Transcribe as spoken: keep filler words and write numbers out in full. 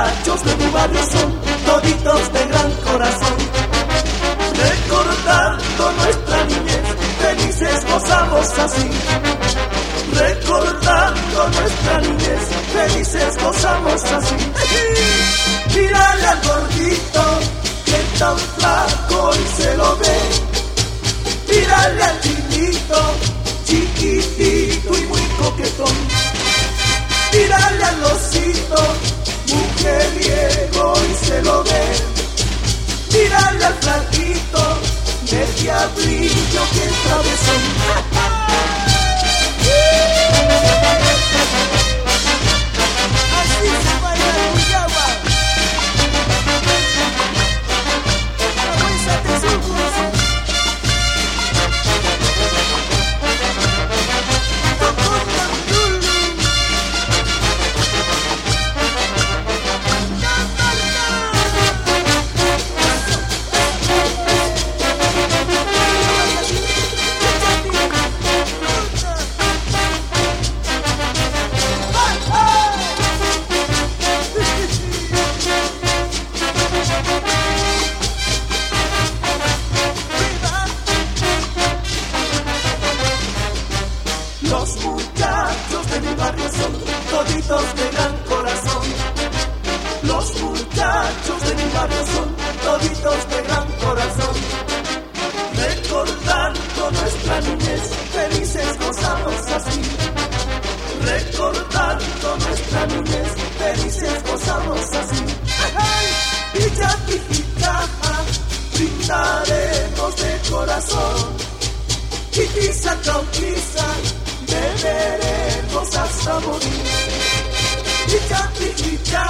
muchachos de mi barrio son toditos de gran corazón. Recordando nuestra niñez, felices gozamos así. Recordando nuestra niñez, felices gozamos así. Mírale al gordito, que tan flaco y se lo ve. Mírale al chinito, chiquitito y muy coquetón. Mírale al osito, mujeriego y se lo ve. Mírale al flaquito, de diablillo que es travesón. Así se baila el Cuyagua. Abuésate sus. Los muchachos de mi barrio son toditos de gran corazón. Los muchachos de mi barrio son toditos de gran corazón. Recordando nuestra niñez, felices gozamos así. Recordando nuestra niñez, felices gozamos así. Y ya pijita, brindaremos de corazón. Y quizá, quizá, beberemos hasta morir. Y ya,